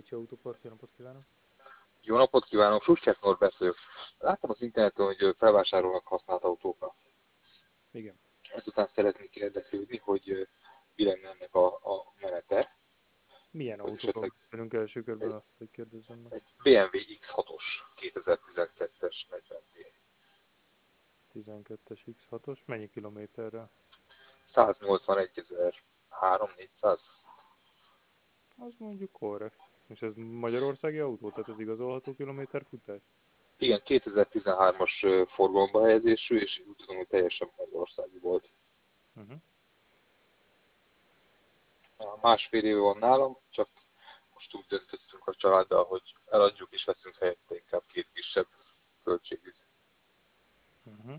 Pécsi Autópart, jó napot kívánok! Jó napot kívánok, Suscsák Norbert vagyok. Láttam az interneten, hogy felvásárolnak használt autókat. Igen. Ezután szeretnék érdeklődni, hogy mi lenne ennek a menete, Milyen hogy autóról esetleg beszélünk első körben, egy, azt hogy kérdezzem meg. egy BMW X6-os 2012-es 40D. 12-es X6-os, mennyi kilométerre? 181.300-400. Az mondjuk korrekt. És ez magyarországi autó, tehát ez igazolható kilométerfutás? Igen, 2013-as forgalomba helyezésű, és úgy tudom, hogy teljesen magyarországi volt. Uh-huh. Másfél éve van nálam, csak most úgy döntöttünk a családdal, hogy eladjuk és veszünk helyette inkább két kisebb költségű. Uh-huh.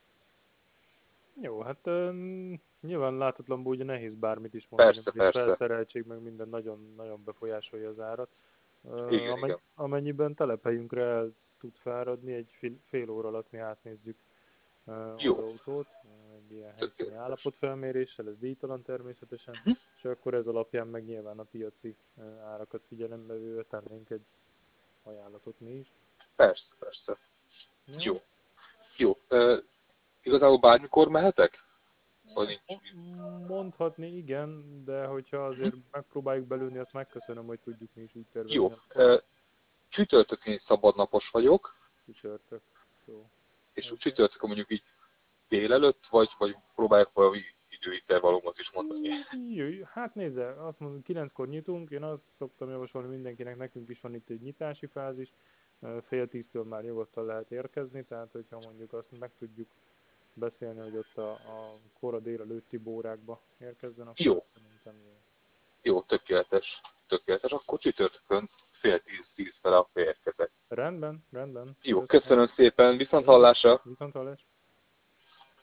Jó, hát nyilván láthatatlanul ugye nehéz bármit is mondani, Persze, mert itt persze. felszereltség meg minden nagyon befolyásolja az árat. Igen, igen. Amennyiben telephelyünkre el tud fáradni, egy fél óra alatt mi átnézzük az Jó, autót, egy ilyen helyszíni tökéletes. állapotfelméréssel, ez díjtalan természetesen, Mhm. és akkor ez alapján meg nyilván a piaci árakat figyelembe véve tennénk egy ajánlatot mi is. Persze, persze. Jó? Jó, jó. Igazából bármikor mehetek? Vagy nincs? Mondhatni igen, de hogyha Mhm. azért megpróbáljuk belőni, azt megköszönöm, hogy tudjuk mi is úgy tervezni Jó. akkor. Csütörtökön is szabadnapos vagyok, Csütörtök. Jó. és Oké. csütörtökön mondjuk így délelőtt, vagy próbálják valami időintervallumot is mondani. Jöjj, hát nézze, azt mondom, 9-kor nyitunk, én azt szoktam javasolni mindenkinek, nekünk is van itt egy nyitási fázis, fél 10-től már nyugodtan lehet érkezni, tehát hogyha mondjuk azt meg tudjuk beszélni, hogy ott a kora délelőtti órákba érkezzen, akkor Jó, az szerintem jó. jó, tökéletes. Tökéletes. Akkor csütörtökön fél 10 fele akkor érkezek. Rendben, rendben, Jó, köszönöm. köszönöm szépen, viszont Jó, hallásra! viszont hallás.